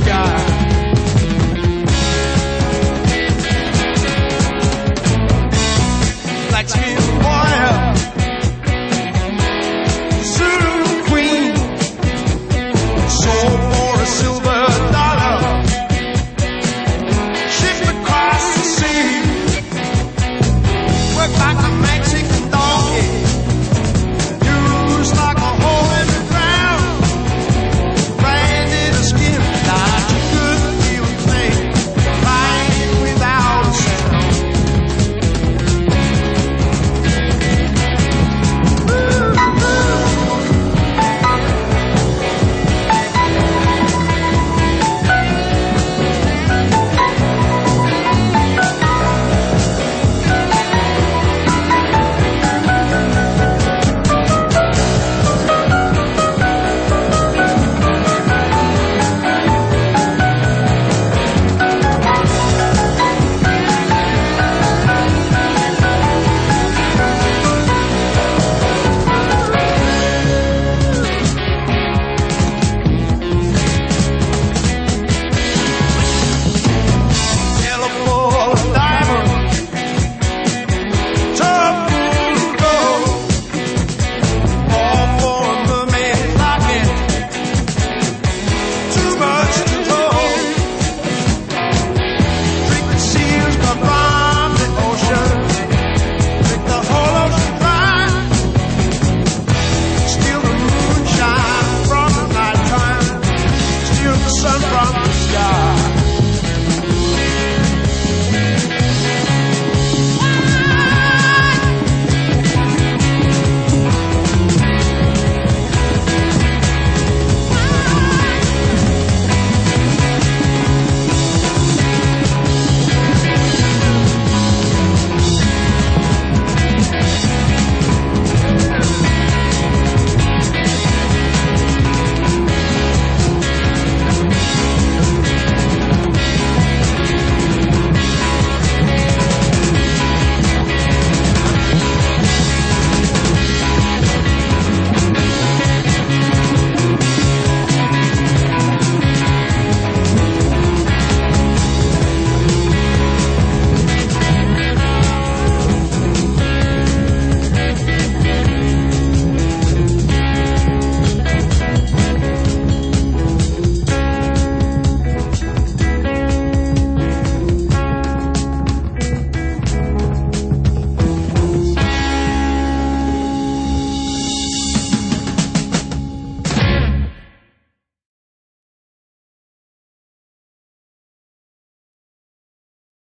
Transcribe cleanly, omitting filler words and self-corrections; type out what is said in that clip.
sky. Like skin warrior, Zulu queen, sold for a silver dollar, shipped across the sea, worked like a Mexican donkey, used like a hole in the ground, branded a skin like a good feeling thing, flying without a sound. Sun from the sky.